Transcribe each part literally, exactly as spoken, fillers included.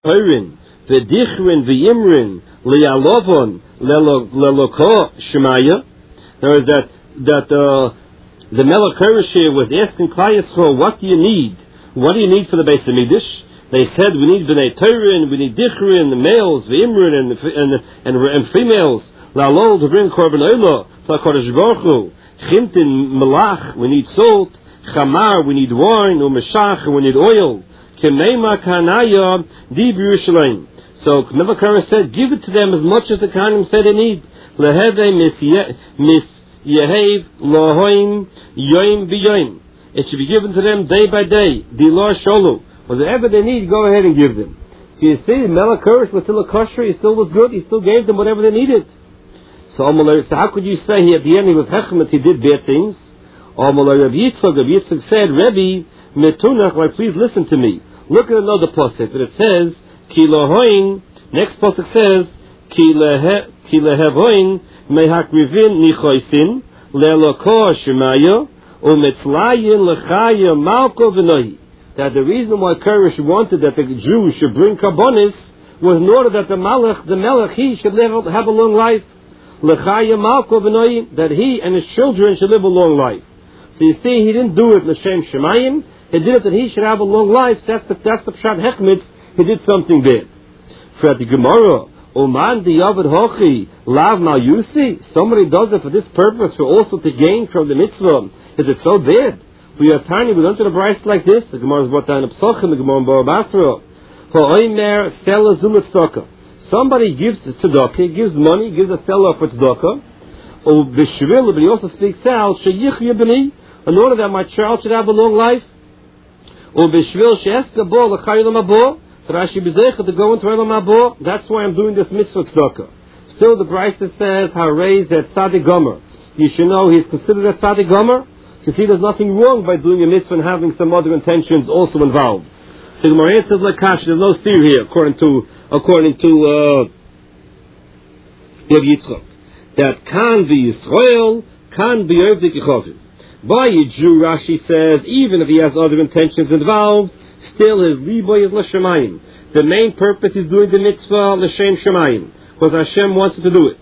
Oirin, V'dichrin v'imrin, Li'alovon, Leloko Shemaya. There is that, that, uh, the Melech Koresh here was asking Klal Yisrael, what do you need? What do you need for the Beis Hamikdash? They said, we need B'nai Torin, we need Dichrin, the males, the Imrin, and, and, and, and females, La'alol, to bring Korban Olah, to HaKadosh Baruch Hu, Chintin, Melach, we need salt, Chamar, we need wine, Umeshach, we need oil, Kemeima Kanaya, Di B'Yerushalayim. So, Melech Koresh said, give it to them as much as the Kohanim said they need. Leheve mis Yehev Lohoim Yoim B'Yoim. It should be given to them day by day. Dilar Sholu. Whatever they need, go ahead and give them. So you see, Melech Koresh was still a kosher, he still was good, he still gave them whatever they needed. So, so how could you say he, at the end he was hechmet, he did bad things? Rabbi Yitzchak, Rabbi Yitzchak said, Rebbe, Metunach, like, please listen to me. Look at another pasuk, and it says, Ki Lohoim, next pasuk says, Ki Lehevoim, Mehakrivin Nichoisin, Leloko Shemaya, Umetzlayin Lechaya Malko V'nohi. That the reason why Koresh wanted that the Jews should bring karbonis was in order that the Malach, the Melech, he should live, have a long life. Lechaya Malko V'nohi, that he and his children should live a long life. So you see, he didn't do it L'Shem Shemayim, he did it that he should have a long life. That's the, that's the Pshat Hechmet, he did something bad. For the Gemara, Oman di Yavad Hochi, Lav Malyusi, somebody does it for this purpose, for also to gain from the mitzvah. Is it so bad? We are tiny, we learn to the Bryce like this. The Gemara is brought down in Psochim, the Gemara in Bora Basra. Ha'oimer Stella Zulat Tzedakah. Somebody gives tzedakah, he gives money, gives a seller for tzedakah. Or b'shvil, but he also speaks out, sheyichya b'ni, in order that my child should have a long life. Or b'shvil she'eska bo l'chayil mabo, that I should be zeicha to go into Elam Mabo. That's why I'm doing this mitzvah tzedakah. Still, the Bryce says, ha'reis that tzaddik gomer. You should know he's considered a tzaddik gomer. You see, there's nothing wrong by doing a mitzvah and having some other intentions also involved. So the Gemara answers like Kash, there's no steer here, according to according to uh, Rabbi Yitzchak. That can be Yisrael, can be Yovdik Yechovim. By a Jew, Rashi says, even if he has other intentions involved, still his liboy is l'shemayim. The main purpose is doing the mitzvah l'shem shemayim, because Hashem wants to do it.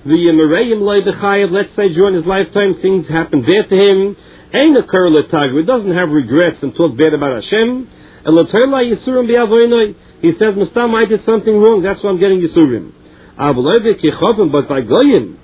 Let's say during his lifetime things happen bad to him. Ain't a curl He doesn't have regrets and talk bad about Hashem. He says, Mustam, I did something wrong, that's why I'm getting Yisurim. But by Goyim,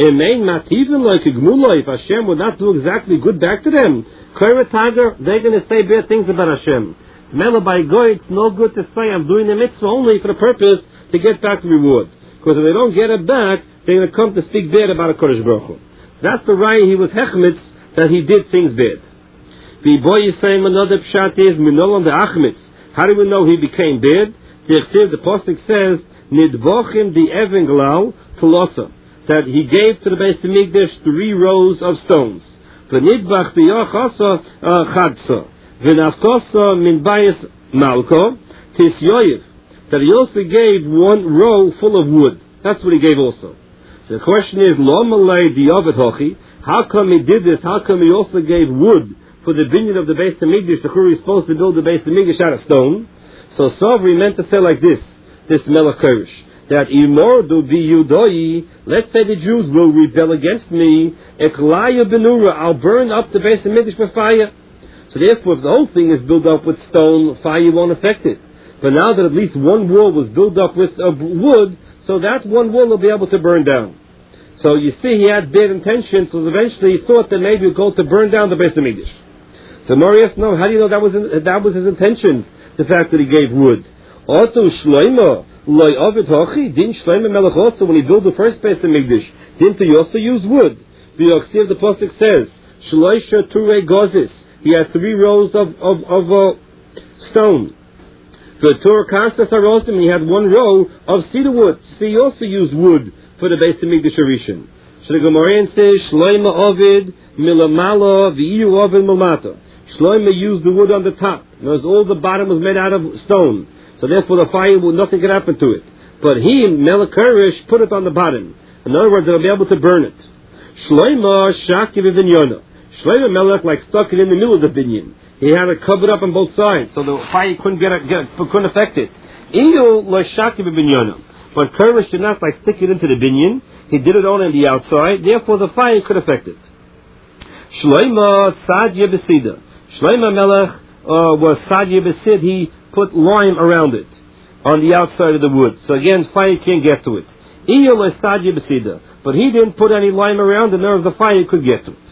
if Hashem would not do exactly good back to them, they're going to say bad things about Hashem. By Goy, it's no good to say I'm doing the mitzvah only for the purpose to get back the reward. Because if they don't get it back, they're going to come to speak bad about a Kodesh Baruch Hu. That's the right he was hechmitz, that he did things bad. The boy is saying another pshat is minolam the achmitz. How do we know he became bad? The the pasuk says nidbochim the evenglal tolosa, that he gave to the Beis Hamikdash three rows of stones. V'nidbach b'yachasa chadsa v'nafkosa min bayis malko tisyoyev, that he also gave one row full of wood. That's what he gave also. So the question is, Lo malay diyavet hochi, how come he did this? How come he also gave wood for the binyan of the Beis Hamikdash? The Churi is supposed to build the Beis Hamikdash out of stone. So Sovri meant to say like this, this Melech Koresh, that imordu biyudoi, let's say the Jews will rebel against me, eklaya benura, I'll burn up the Beis Hamikdash with fire. So therefore, if the whole thing is built up with stone, fire won't affect it. But now that at least one wall was built up with uh, wood, so that one wall will be able to burn down. So you see, he had bad intentions, so eventually he thought that maybe he'd go to burn down the Beis Hamikdash. So Marius, no, how do you know that was that was his intentions? The fact that he gave wood. Oto Shloimo loy ovid hochi, didn't Shloimo Melech also, when he built the first Beis Hamikdash, didn't he also use wood? The the pasuk says Shloisha Ture Gozis. He had three rows of of, of uh, stone. For Tur Karsas Arosim, he had one row of cedar wood. So he also used wood for the Beis Hamikdash Rishon. So the Gemara says Shloimo Ovid Milamala V'iyu Ovid Milmata. Shlomo used the wood on the top. Because all the bottom was made out of stone. So therefore the fire, would nothing could happen to it. But he, Melech Koresh, put it on the bottom. In other words, they'll be able to burn it. Shlomo Shaki V'Vinyona. Shlomo Melech like stuck it in the middle of the binyan. He had it covered up on both sides, so the fire couldn't get, get couldn't affect it. Iyu lo shaki b'binyanim. But Korish did not like stick it into the binyan. He did it only on the outside. Therefore, the fire could affect it. Shlomo Sadya Besida. Shlomo Melech uh, was Sadya Besid. He put lime around it on the outside of the wood. So again, fire can't get to it. Iyu lo Sadya Besida. But he didn't put any lime around it, and there was the fire could get to it.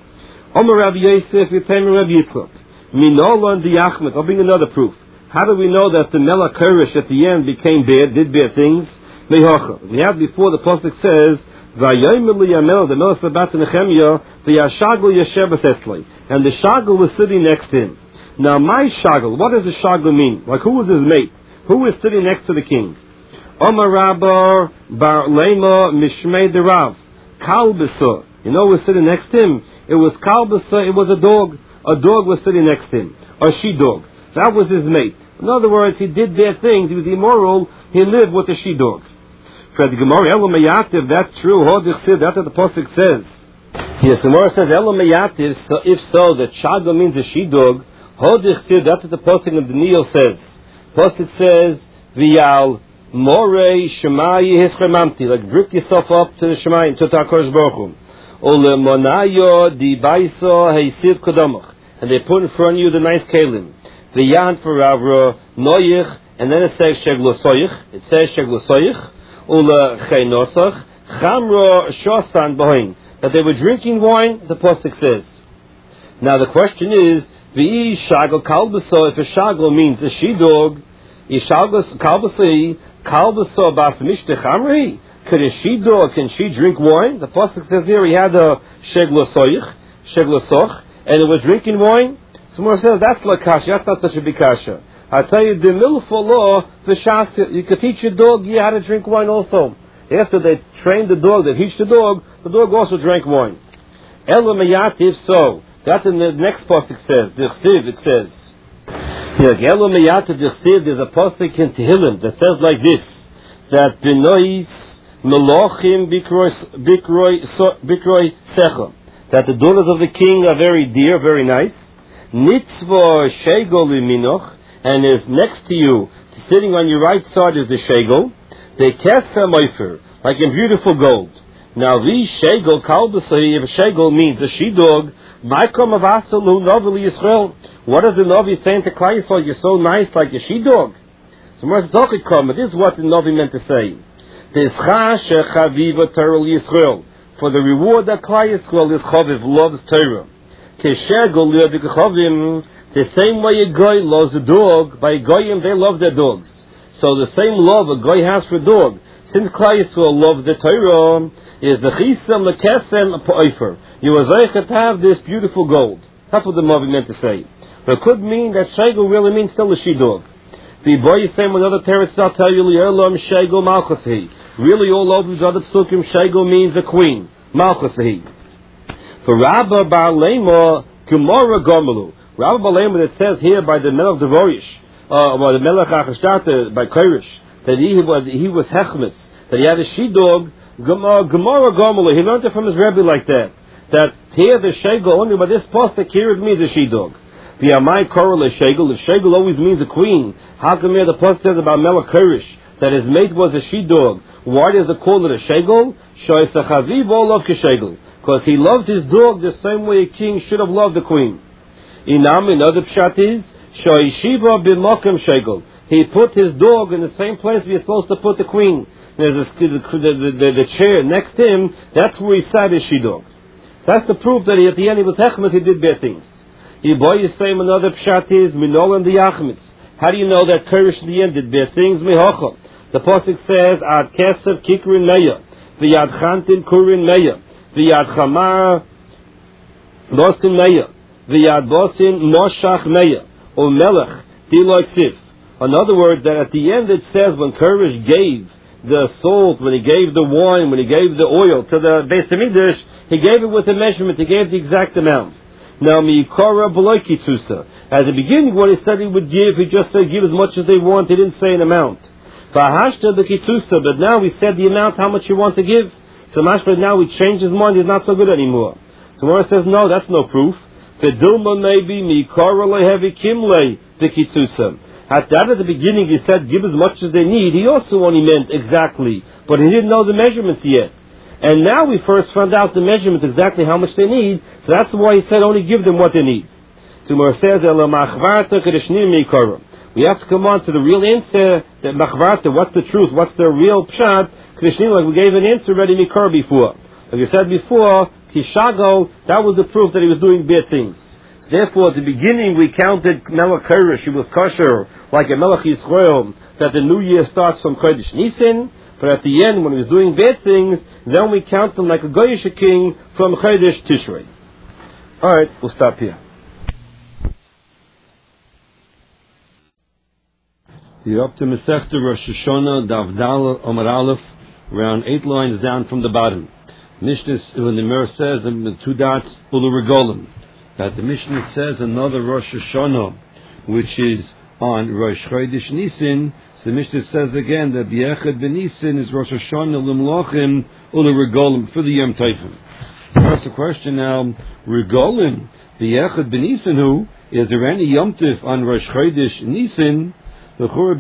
Omer Rabbi Yosef, Yitem Rabbi Yitzchak. Minolon diachmet. I'll bring another proof. How do we know that the Melech Korish at the end became bad, did bad things? Mehocha. We have before the pasuk says, "Vayomer li Yamel," the Melech Sabat Nehemiah, the Yashagel Yeshev Eslei, and the Shagel was sitting next to him. Now, my Shagel, what does the Shagel mean? Like, who was his mate? Who was sitting next to the king? Omer Rabbar Bar Lema Mishmei Derav Kalbisa. You know who was sitting next to him? It was Kalbisa. It was a dog. A dog was sitting next to him. A she-dog. That was his mate. In other words, he did bad things. He was immoral. He lived with a she-dog. For the Gemara, Elo Meyativ, that's true. That's what the pasuk says. Yes, the Gemara says Elo Meyativ. So if so, that Shagel means a she-dog. Hodichsid, that's what the pasuk of the Nil says. Pasuk says, V'yal Morei Shemayi Hischemamti, like brick yourself up to the Shemayim, to Takosh Baruch Hu. Ole Monayo Di Baiso Heisid Kodomach, and they put in front of you the nice kalim. The Yant for Ravra Noyich, and then it says Sheglosoyich. It says Sheglosoyich. Ole Chainosach Chamro Shosan Bohin, that they were drinking wine. The pasuk says. Now the question is, V'i Shagel Kalbaso. If a Shagel means a she dog, Ishagos Kalbasei Kalbaso Bas Mishte Chamri. Could a she dog, can she drink wine? The pasuk says here he had a Sheglosoyich, Sheglosoch, and it was drinking wine. Someone says that's like kasha. That's not such a big kasha. I tell you, the milful law, the shas, you could teach your dog how to drink wine also. After they trained the dog, they teach the dog, the dog also drank wine. Elo meyativ, so that's in the next pasuk says. The chsiv, it says. Elo meyativ, the chsiv. There's a pasuk in Tehillim that says like this: that benois melochim bikroi bikroi secha. That the daughters of the king are very dear, very nice. Nitzvo shegol iminoch, and is next to you, sitting on your right side is the shegol. The kesem oifer, like in beautiful gold. Now, the shegol kalbasai, if shegol means a she dog, maikom avasalu noveli Yisrael. What does the Novi saying to Klai Yisrael? You're so nice, like a she dog. So, this is what the Novi meant to say. For the reward that Klai Yisrael is chaviv, loves Torah. The same way a guy loves a dog, by goyim they love their dogs. So the same love a guy has for a dog, since Klai Yisrael loves the Torah, is the chisam lekesem poifer. You are zeichet to have this beautiful gold. That's what the Mavi meant to say. But it could mean that shegel really means still a she dog. The boy is saying with other teretz, I'll tell you, Yerlam shegel malchusi. Really, all over the other psukim, shegel means a queen, malchusi. For Rabba Bar Lema, Gemara Gomalu. Rabba Bar Lema, that says here by the Melech Devorish, uh, by the Melech Achashtate, by Korish, that he was he was hechmetz, that he had a she dog. Gemara Gomalu, he learned it from his Rebbe like that. That here the shegel only by this pasuk here it means a she dog. The Amai Korah shegel. If shegel always means a queen, how come here the pasuk says about Melech Korish that his mate was a she dog? Why does it call it a shegel? Shoysachaviv all of keshegel. Because he loved his dog the same way a king should have loved the queen. Inam, another pshat is, Shoishiva b'mokem shegel. He put his dog in the same place we are supposed to put the queen. There's a, the, the, the, the chair next to him, that's where he sat his she-dog. So that's the proof that he, at the end he was hechmet, he did bad things. Yiboy is saying another pshat is, Minol and the Yachmitz. How do you know that Korish in the end did bad things? Mehocha. The pasuk says, Ad kesev kikrin meya, v'yad chantin kurin meya. V'yad chamar bosin meya, v'yad bosin moshach meya, or melech diloy ksif. In other words, that at the end it says when Korish gave the salt, when he gave the wine, when he gave the oil to the Beis Hamikdash, he gave it with a measurement, he gave the exact amount. Now, mi'ikara b'loy kitzusa. At the beginning, when he said he would give, he just said give as much as they want, he didn't say an amount. V'hashta b'kitzusa, but now he said the amount, how much you want to give. So Mashma now he changed his mind, he's not so good anymore. So Mora says, no, that's no proof. Fedilma maybe mikara lehevi kimle b'kitzusa. At that at the beginning he said, give as much as they need, he also only meant exactly, but he didn't know the measurements yet. And now we first found out the measurements, exactly how much they need, so that's why he said only give them what they need. So Gemara says, we have to come on to the real answer, that machvarta, what's the truth, what's the real pshat, like we gave an answer already mikar before. Like we said before, kishago, that was the proof that he was doing bad things. So therefore, at the beginning we counted Melech Kerish, he was kosher, like a Melech Yisrael, that the new year starts from Chodesh Nisan, but at the end, when he was doing bad things, then we count him like a Goyish king from Chodesh Tishrei. Alright, we'll stop here. You're up to Masechta Rosh Hashanah, Daf Dal Amar Aleph, around eight lines down from the bottom. Mishnah, when the Mer says, the two dots, Ulu Regolim, that the Mishnah says another Rosh Hashanah, which is on Rosh Chodesh Nisan. So the Mishnah says again that B'Echad B'Nisan is Rosh Hashanah L'Mlochim Ulu Regolim for the Yom Tovim. So that's the question now. Regolim, B'Echad B'Nisan, who is there any Yom Tov on Rosh Chodesh Nisan? We know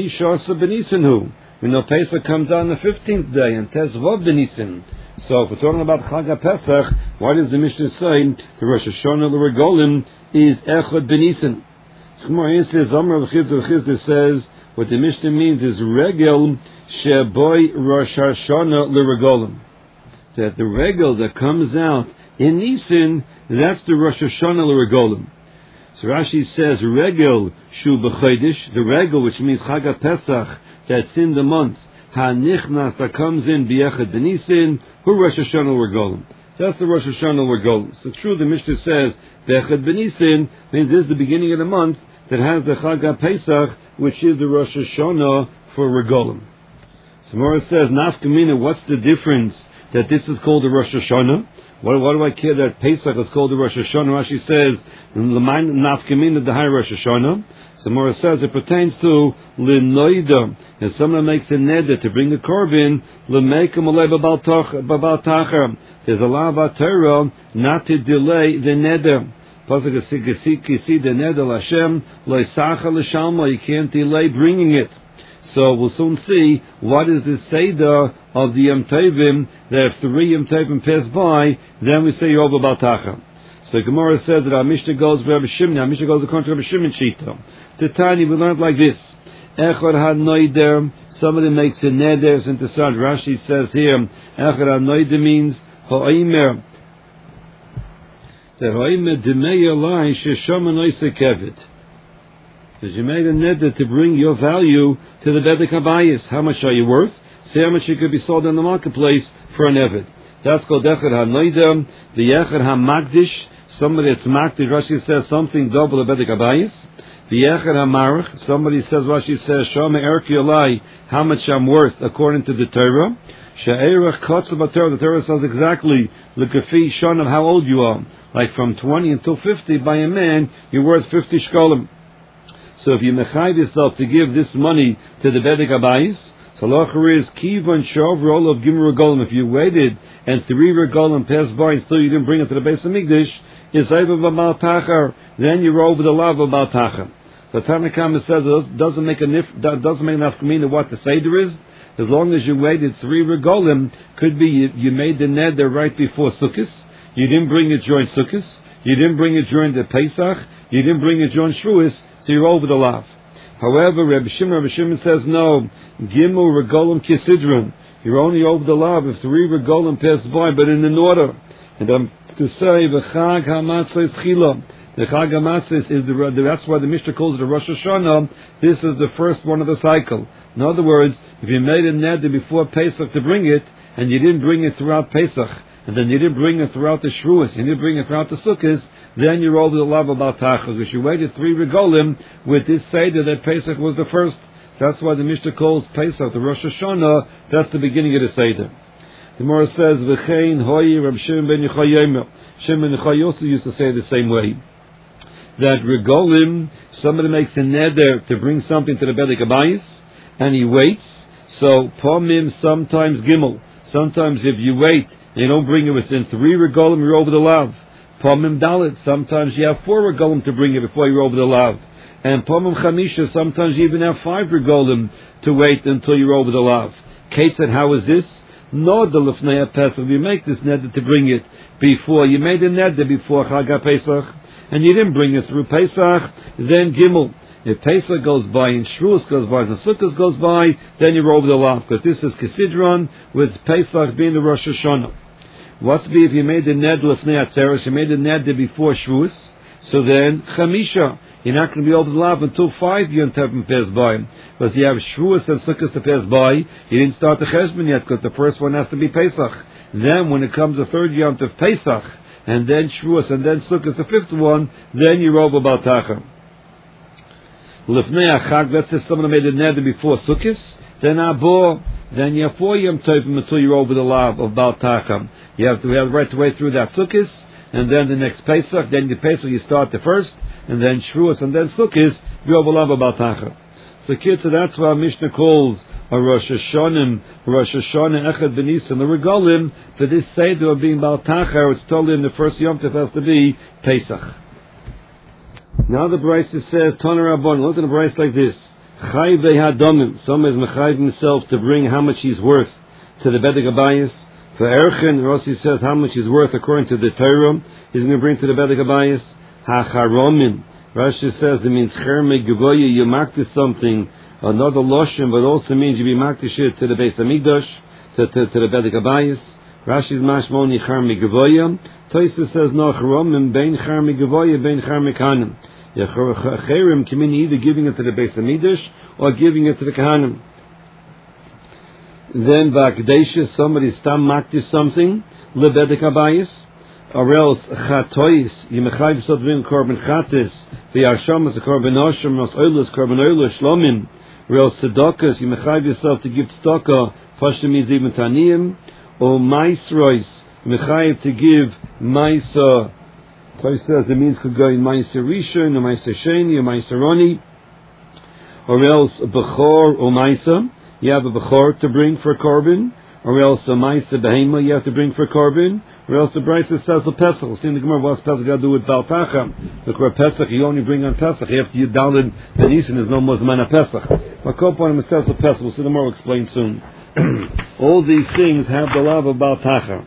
Pesach comes on the fifteenth day and Tezvav B'Nisan. So if we're talking about Chag HaPesach, why does the Mishnah say the Rosh Hashanah L'Regolim is Echad B'Nisan? Gemara says, Amar Chizda says, what the Mishnah means is Regel Sheboy Rosh Hashanah L'Regolim. That the Regel that comes out in Nisan, that's the Rosh Hashanah L'Regolim. So Rashi says, Regel Shu B'Chodesh, the Regel, which means Chag HaPesach, that's in the month, HaNichnas, that comes in B'Echad B'Nisan, Hu Rosh Hashanah L'Regolim. That's the Rosh Hashanah L'Regolim. So true, the Mishnah says, B'Echad B'Nisan, means this is the beginning of the month that has the Chag HaPesach, which is the Rosh Hashanah for Regolim. So Mora says, Nafkamina, what's the difference that this is called the Rosh Hashanah? Why, why do I care that Pesach is called the Rosh Hashanah? Rashi says, Nafkamina the high Rosh Hashanah. So Mora says it pertains to Linoida. If someone makes a neder to bring a korban, L'meikum alei babal tacher. There's a law of Torah not to delay the neder. Pasuk Kisi the neder Hashem loisacha l'shalma. You can't delay bringing it. So we'll soon see what is the seder of the Yom Tovim, that if three Yom Tovim pass by, then we say Yoba Baltacha. So Gemara says that our Mishnah goes for Rabbi Shimon, our Mishnah goes according to Rabbi Shimon Shita. Titani, we learned like this. Echad ha-noider, somebody makes a neder, into Sad Rashi says here, Echad ha-noider means ha'omer. That ha'omer demei alai sheshama noise kevet. Because you made a neder to bring your value to the Bedek HaBayis. How much are you worth? See how much you could be sold in the marketplace for an Eved. That's called Echad ha-noider. The Echad ha-magdish, somebody that's magdish, Rashi says something double the Bedek HaBayis. The Echad ha-marach, somebody says, Rashi says, Shama erki alai, how much I'm worth according to the Torah. She'erach kotzav ha-Torah, the Torah says exactly, l'kafi shon of how old you are. Like from twenty until fifty, by a man, you're worth fifty shkolim. So if you mechayiv yourself to give this money to the Bedek HaBayis, so halacha is kivan shov roll of gimur regolim. If you waited and three regolim passed by and still you didn't bring it to the Beis Hamikdash, is over b'mal tachar. Then you're over the lav of b'mal tachar. So Tanakama says it doesn't make a nif, doesn't make enough mean what the seder is. As long as you waited three regolim, could be you, you made the neder right before Sukkot. You didn't bring it during Sukkot. You didn't bring it during the Pesach. You didn't bring it during Shavuos. So you're over the lav. However, Rabbi Shimon, Rabbi Shimon says no. Gimel regolim kisidron. You're only over the lav if three regolim pass by, but in an order. And I'm to say v'chag hamatzah is chila. The Chag HaMatzah is the, that's why the Mishnah calls it a Rosh Hashanah. This is the first one of the cycle. In other words, if you made a neder before Pesach to bring it, and you didn't bring it throughout Pesach, and then you didn't bring it throughout the Shavuos, you didn't bring it throughout the Sukkot, then you're over the lav about Tachas. Because you waited three regolim with this Seder that Pesach was the first. So that's why the Mishnah calls Pesach the Rosh Hashanah. That's the beginning of the Seder. The Gemara says, V'chein hoi Reb Shimon ben Yochai Yomer. Shimon ben Yochai also used to say the same way. That regolim, somebody makes a neder to bring something to the Bedek HaBayis, and he waits. So pomim sometimes gimel. Sometimes if you wait and you don't bring it within three regolim, you're over the lav. Pomim dalit. Sometimes you have four regolim to bring it before you're over the lav. And Pomim Chamisha, sometimes you even have five regolim to wait until you're over the lav. Kate said, how is this? No, the Lefnei Pesach. You make this neder to bring it before. You made a neder before Chag Pesach, and you didn't bring it through Pesach. Then Gimel. If Pesach goes by and Shavuos goes by and Sukkot goes by, then you're over the lav, because this is Kesidron with Pesach being the Rosh Hashanah. What's be if you made the neder Lefnei Atzeres? You made the neder before Shavuos, so then Chamisha. You're not going to be over the lav until five Yom Tovim pass by. Because you have Shavuos and Sukkot to pass by, you didn't start the Cheshbon yet, because the first one has to be Pesach. Then when it comes the third Yom Tov Pesach, and then Shavuos, and then Sukkot, the fifth one, then you're over Baltacha. Lefnei Achag, let's say someone made a neder before Sukkot, then Abo, then you have four Yom Tovim until you're over the lav of Baltacha. You have to have the right to wait through that Sukkot, and then the next Pesach, then the Pesach you start the first, and then Shavuos, and then Sukkot, you're over lav of Baltacha. So kids, so that's why Mishnah calls a Rosh Hashanah, Rosh Hashanah Echad B'Nisan, the Regalim, for this Seder of being Baltacha, it's totally in the first Yom Tov has to be Pesach. Now the Brisa says, Tana Rabban, look at the Brisa like this. Chai Ve'Hadomim, some is Mechayv himself to bring how much he's worth to the Bedek Abayis. For Erchen, Rossi says how much he's worth according to the Torah, he's going to bring to the Bedek Abayis. HaCharomim, Rashi says it means Cherme Gevoye, you makdish something, another Loshem, but also means you be makdish it to the Beis Hamikdash, to, to, to the Bedek Abayis. Rashi's Mashmoni Cherme Gevoye. Tosfos says no, Charomim, Bein Cherme Gevoye, Bein Cherme Kahanim. Cherim can mean either giving it to the Beis Hamikdash or giving it to the Kahanim. Then V'Akdesha, somebody stam makdish something, Le Bedek Abayis. Or else chatois, you mechayv yourself to bring korban chatis, v'yarsham as a korban osham, as oilus korban oilus shlomim. Or else tzedakah, you mechayv yourself to give tzedakah, pashtim means even taniyim, or maisrois, mechayv to give maisa. So he says it means could go in maisa rishon, or maisa sheni, or maisa roni. Or else bechor or maisa, you have a bechor to bring for korban. Or else a maisa behema you have to bring for korban. Or else the Brisa says a Pesach. We'll see in the Gemara what's Pesach got to do with Baltacha. Look, where Pesach you only bring on Pesach. You have to use down in the Nisan. There's no Mosman Pesach. But Kopon it says a Pesach. We'll see the more explained soon. All these things have the love of Baltacha.